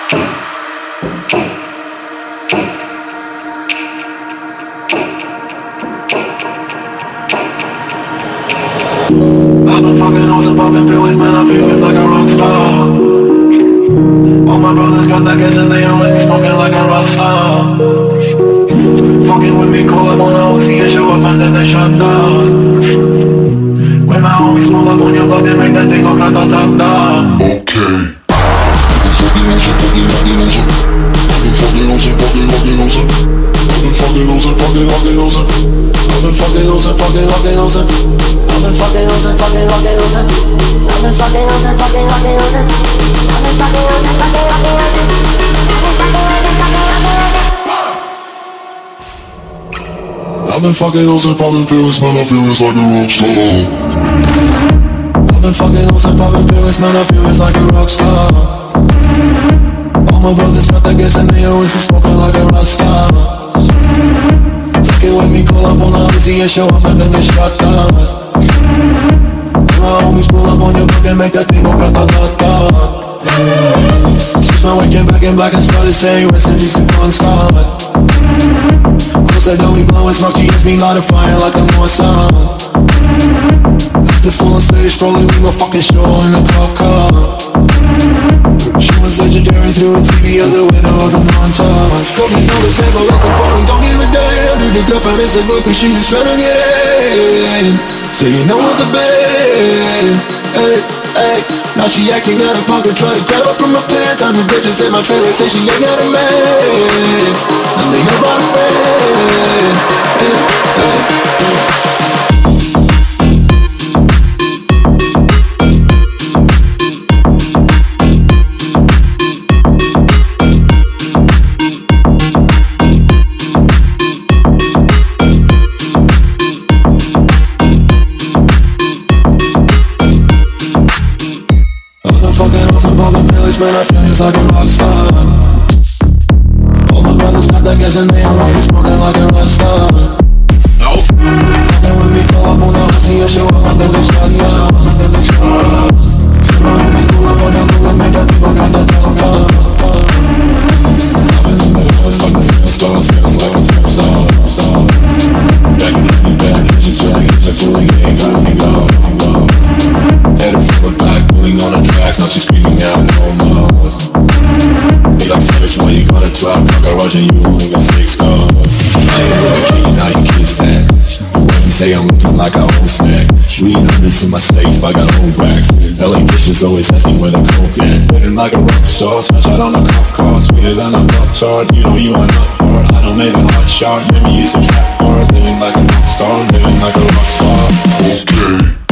I've been fucking hoes and popping pills, man, I feel it's like a rock star. All my brothers got that gas and they always be smoking like a rock star. Fucking with me, call up on a OC and show up and then they shut down. When my homies pull up on your block, they make that thing go grata-ta-ta. Okay. I've been fucking hoes and popping pills, man, I feel it's like a rock star. I've been fucking hoes and popping pills, man, I feel it's like a rock star. All my brothers got that gas and they always be smoking like a rock star. Fucking with me, call up on the Uzi and show up and then they shut down. My homies pull up on your block and make that thing go grata-ta-ta. Switch my way, came back in black and started saying rest in peace to Bon Scott. Said that we blowin' smoke, she hits me light a fire like a Mossad. Acted full on stage, probably leave my fucking show in a cop car. She was legendary through a TV out the window of the montage. Cocaine on the table like a party, don't give a damn. Dude, the girlfriend is a groupie, she is tryna get in. So you know what the band, hey, hey. Now she acting out of pocket, try to grab her from my pants. I'm the bitches in my trailer, say she ain't got a man. And they ain't brought a friend, hey, hey, hey. Man, I feel it's like a rock star. All my brothers got that gas and they all be smoking like a rock star. Fucking with me, call up on the Uzi and show up and then they shut down. My homies pull up on your cool and make that thing go grata-ta-ta. I've been in the hills like a superstar, feels like a superstar. Back in the back, hit your track, hit your fooling, ain't got any go. Headed full of black, pulling on the tracks, now she's screaming out no more. Be like savage when you got a 12 car garage and you only got 6 cars. I ain't with a key, now you kiss that. Your wife say I'm looking like a whole snack. Weed hundreds in my safe, I got old racks. LA bitches always asking where the coke at. Living like a rock star, smash out on a cop car. Sweeter than a pop chart, you know you are not hard. I don't make a hot shot, maybe it's a trap hard. Living like a rock star, living like a rock star. Okay.